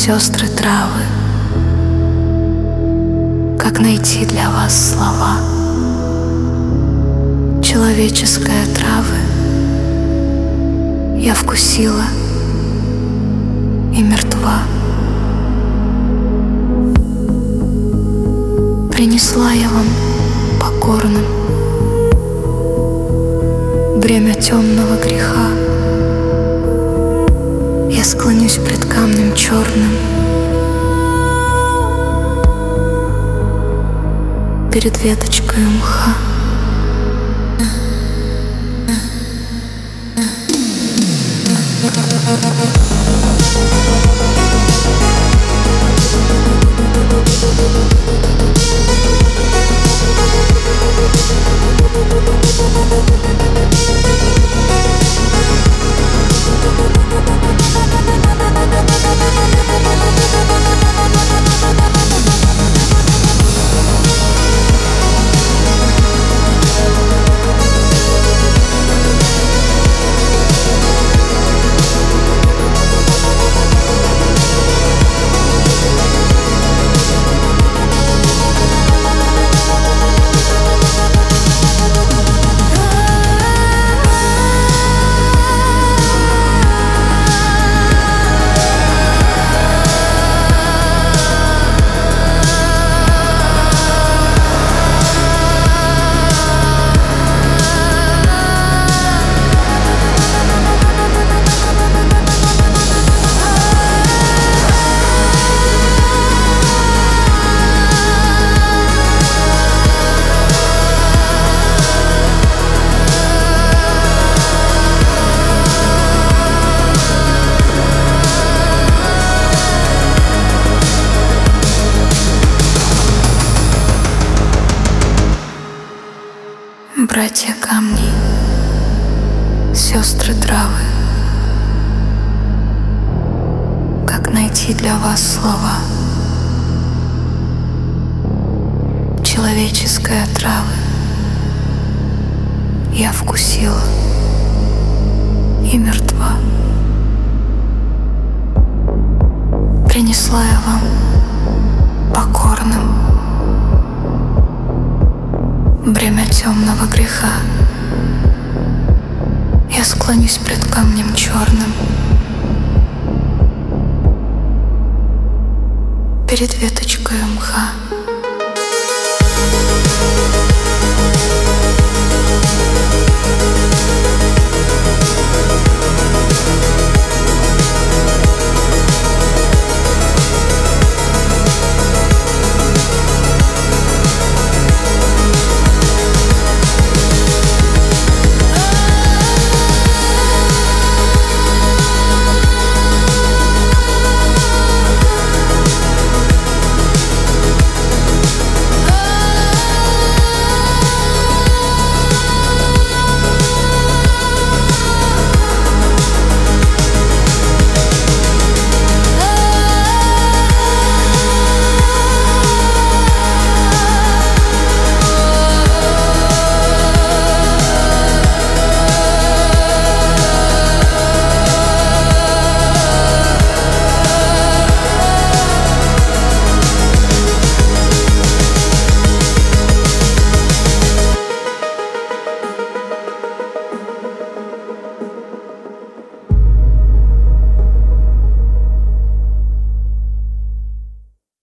сестры травы, как найти для вас слова? Человеческая травы я вкусила и мертва. Принесла я вам покорным бремя темного греха. Я склонюсь пред камнем черным, перед веточкой мха. Братья камни, сестры травы, как найти для вас слова? Человеческая травы я вкусила и мертва. Принесла я вам покорным бремя темного греха. Я склонюсь пред камнем черным, перед веточкой мха.